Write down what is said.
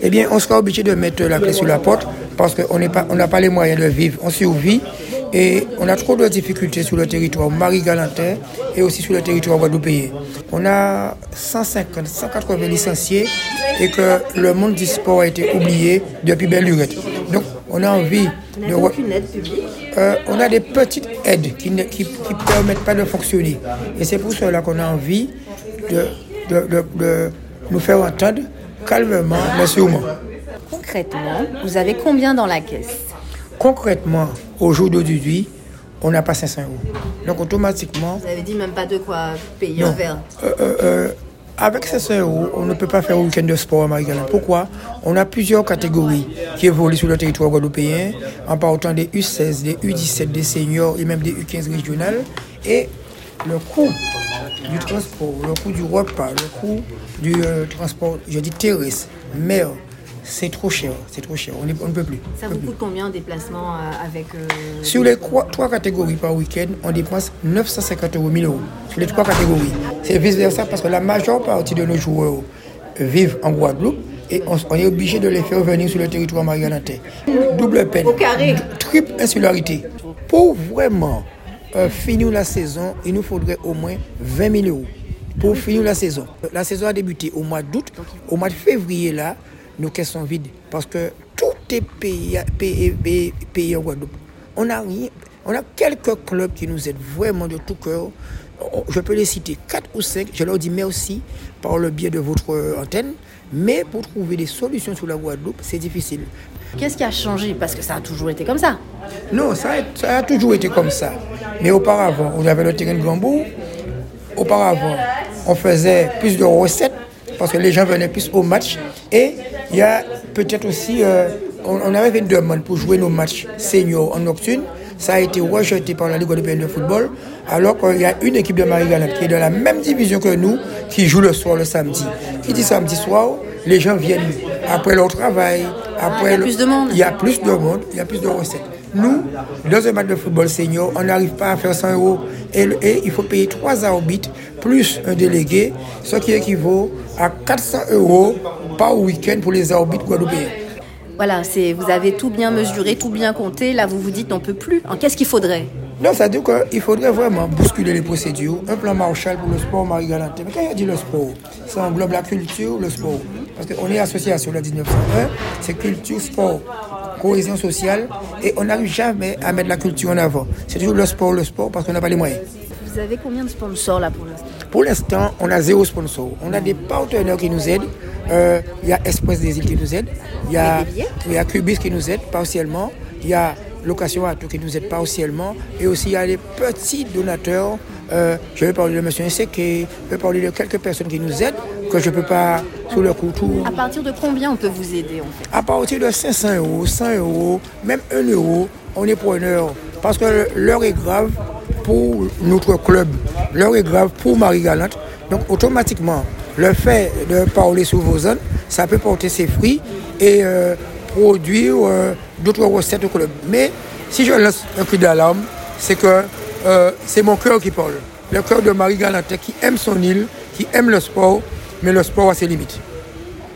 eh bien, on sera obligé de mettre la clé sur la porte parce qu'on n'a pas les moyens de vivre. On survit et on a trop de difficultés sur le territoire Marie-Galantais et aussi sur le territoire guadeloupéen. On a 150, 180 licenciés et que le monde du sport a été oublié depuis belle lurette. Donc, on a envie de... aucune aide publique. On a des petites aides qui ne permettent pas de fonctionner. Et c'est pour cela qu'on a envie de nous faire entendre calmement, mais sûrement. Concrètement, vous avez combien dans la caisse? Concrètement, au jour d'aujourd'hui, on n'a pas 500 €. Donc automatiquement... Vous avez dit même pas de quoi payer un verre. Avec 500 €, on ne peut pas faire un week-end de sport à Marie-Galante. Pourquoi? On a plusieurs catégories qui évoluent sur le territoire guadeloupéen, en partant des U16, des U17, des seniors et même des U15 régionales. Et le coût du transport, le coût du repas, le coût du transport, je dis terrestre, mer, c'est trop cher, on ne peut plus. Ça vous coûte combien en déplacement avec... Sur les trois catégories par week-end, on dépense 950 €, 1000 €. Sur les trois catégories. C'est vice-versa parce que la majeure partie de nos joueurs vivent en Guadeloupe et on est obligé de les faire venir sur le territoire marie-galantais. Double peine, au carré. Triple insularité. Pour vraiment finir la saison, il nous faudrait au moins 20 000 € pour finir la saison. La saison a débuté au mois d'août. Au mois de février, là, nos caisses sont vides parce que tout est payé en Guadeloupe. On a quelques clubs qui nous aident vraiment de tout cœur. Je peux les citer 4 ou 5. Je leur dis merci par le biais de votre antenne. Mais pour trouver des solutions sur la Guadeloupe, c'est difficile. Qu'est-ce qui a changé? Parce que ça a toujours été comme ça. Non, ça a toujours été comme ça. Mais auparavant, on avait le terrain de Grand-Bourg. Auparavant, on faisait plus de recettes parce que les gens venaient plus au match. Et il y a peut-être aussi, on avait une demande pour jouer nos matchs seniors en nocturne. Ça a été rejeté par la Ligue européenne de football, alors qu'il y a une équipe de Marie-Galante qui est dans la même division que nous, qui joue le soir, le samedi. Qui dit samedi soir, les gens viennent après leur travail. Après il y a plus de monde. Il y a plus de monde, il y a plus de recettes. Nous, dans un match de football senior, on n'arrive pas à faire 100 € et il faut payer 3 arbitres plus un délégué, ce qui équivaut à 400 € par week-end pour les arbitres guadeloupéens. Voilà, vous avez tout bien mesuré, tout bien compté. Là, vous vous dites, on ne peut plus. Qu'est-ce qu'il faudrait? Non, ça veut dire qu'il faudrait vraiment bousculer les procédures. Un plan Marshall pour le sport Marie-Galante. Mais quand il dit le sport, ça englobe la culture, le sport. Parce qu'on est association le 1901, c'est culture, sport, cohésion sociale. Et on n'arrive jamais à mettre la culture en avant. C'est toujours le sport, parce qu'on n'a pas les moyens. Vous avez combien de sponsors là pour l'instant? Pour l'instant, on a 0 sponsor. On a des partenaires qui nous aident. Il y a Express des îles qui nous aide. Il y a Cubis qui nous aide partiellement. Il y a Location Atout qui nous aide partiellement. Et aussi, il y a les petits donateurs. Je vais parler de M. Nseké, je vais parler de quelques personnes qui nous aident, que je ne peux pas, sous le coup, tout... À partir de combien on peut vous aider, en fait? À partir de 500 €, 100 €, même 1 €, on est preneur. Parce que l'heure est grave pour notre club. L'heure est grave pour Marie-Galante. Donc, automatiquement, le fait de parler sur vos zones, ça peut porter ses fruits et produire d'autres recettes au club. Mais si je lance un cri d'alarme, c'est que c'est mon cœur qui parle. Le cœur de Marie-Galante qui aime son île, qui aime le sport, mais le sport a ses limites.